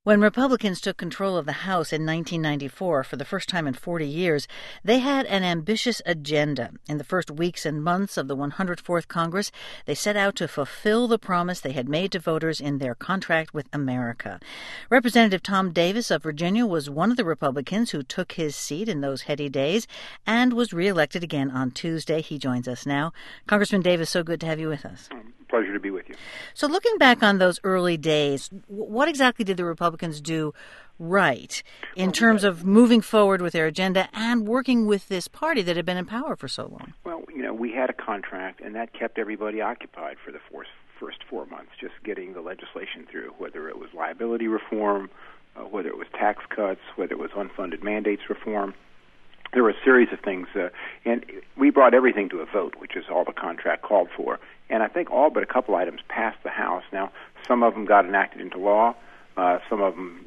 When Republicans took control of the House in 1994 for the first time in 40 years, they had an ambitious agenda. In the first weeks and months of the 104th Congress, they set out to fulfill the promise they had made to voters in their contract with America. Representative Tom Davis of Virginia was one of the Republicans who took his seat in those heady days and was reelected again on Tuesday. He joins us now. Congressman Davis, so good to have you with us. Pleasure to be with you. So looking back on those early days, what exactly did the Republicans do right in terms of moving forward with their agenda and working with this party that had been in power for so long? Well, we had a contract, and that kept everybody occupied for the first 4 months, just getting the legislation through, whether it was liability reform, whether it was tax cuts, whether it was unfunded mandates reform. There were a series of things, and we brought everything to a vote, which is all the contract called for. And I think all but a couple items passed the House. Now, some of them got enacted into law. Some of them,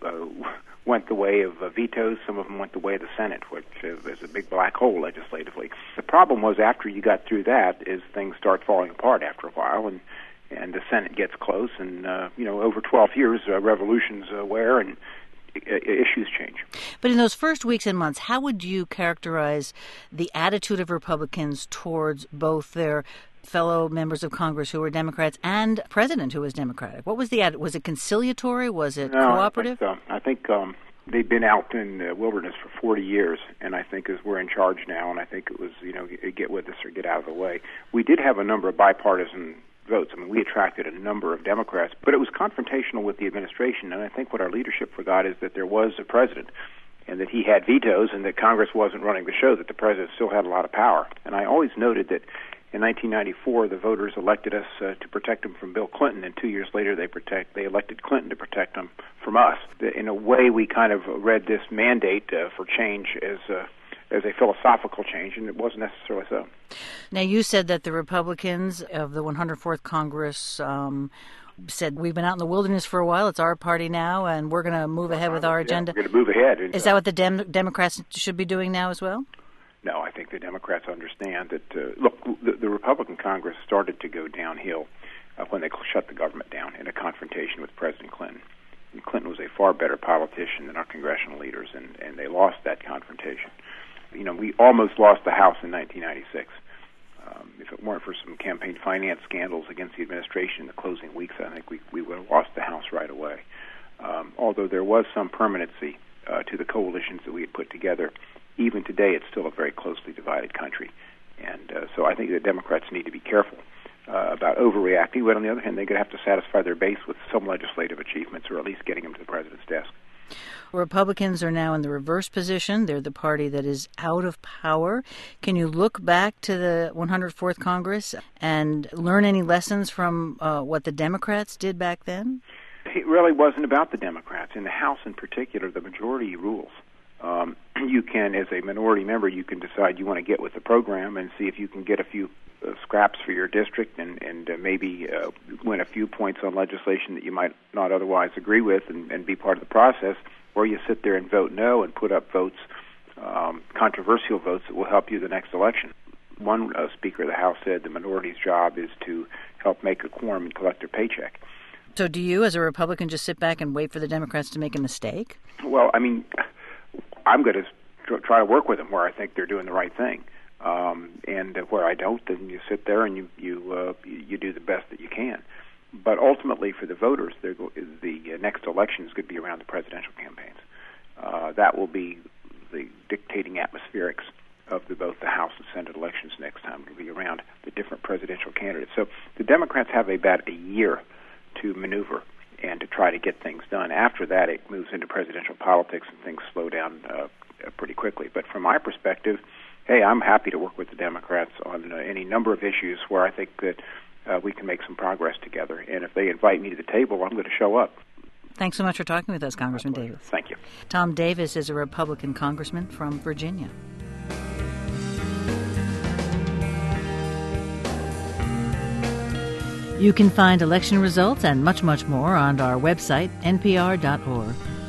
went the way of vetoes. Some of them went the way of the Senate, which is a big black hole legislatively. The problem was after you got through that is things start falling apart after a while, and the Senate gets close. And, over 12 years, revolutions wear and issues change. But in those first weeks and months, how would you characterize the attitude of Republicans towards both their fellow members of Congress who were Democrats and President who was Democratic? What was the attitude? Was it conciliatory? Was it cooperative? I think they've been out in the wilderness for 40 years, and I think as we're in charge now, and I think it was, get with us or get out of the way. We did have a number of bipartisan votes. I mean, we attracted a number of Democrats, but it was confrontational with the administration, and I think what our leadership forgot is that there was a president and that he had vetoes and that Congress wasn't running the show, that the president still had a lot of power. And I always noted that in 1994, the voters elected us to protect them from Bill Clinton, and 2 years later they elected Clinton to protect them from us. In a way, we kind of read this mandate for change as a philosophical change, and it wasn't necessarily so. Now, you said that the Republicans of the 104th Congress said, we've been out in the wilderness for a while, it's our party now, and we're going to move ahead with our agenda. We're going to move ahead. Is that what the Democrats should be doing now as well? No, I think the Democrats understand that, the Republican Congress started to go downhill when they shut the government down in a confrontation with President Clinton. And Clinton was a far better politician than our congressional leaders, and they lost that confrontation. We almost lost the House in 1996. If it weren't for some campaign finance scandals against the administration in the closing weeks, I think we would have lost the House right away. Although there was some permanency to the coalitions that we had put together, even today it's still a very closely divided country. And so I think the Democrats need to be careful about overreacting, but on the other hand, they're going to have to satisfy their base with some legislative achievements, or at least getting them to the president's desk. Republicans are now in the reverse position. They're the party that is out of power. Can you look back to the 104th Congress and learn any lessons from what the Democrats did back then? It really wasn't about the Democrats. In the House in particular, the majority rules. You can, as a minority member, you can decide you want to get with the program and see if you can get a few scraps for your district and maybe win a few points on legislation that you might not otherwise agree with and be part of the process, or you sit there and vote no and put up votes, controversial votes that will help you the next election. One Speaker of the House said the minority's job is to help make a quorum and collect their paycheck. So do you, as a Republican, just sit back and wait for the Democrats to make a mistake? Well, I mean, I'm going to try to work with them where I think they're doing the right thing. And where I don't, then you sit there and you do the best that you can. But ultimately, for the voters, the next election is going to be around the presidential campaigns. That will be the dictating atmospherics of both the House and Senate elections next time. It will be around the different presidential candidates. So the Democrats have about a year to maneuver and to try to get things done. After that, it moves into presidential politics and things slow down pretty quickly. But from my perspective, hey, I'm happy to work with the Democrats on any number of issues where I think that we can make some progress together. And if they invite me to the table, I'm going to show up. Thanks so much for talking with us, Congressman Davis. Thank you. Tom Davis is a Republican congressman from Virginia. You can find election results and much, much more on our website, npr.org.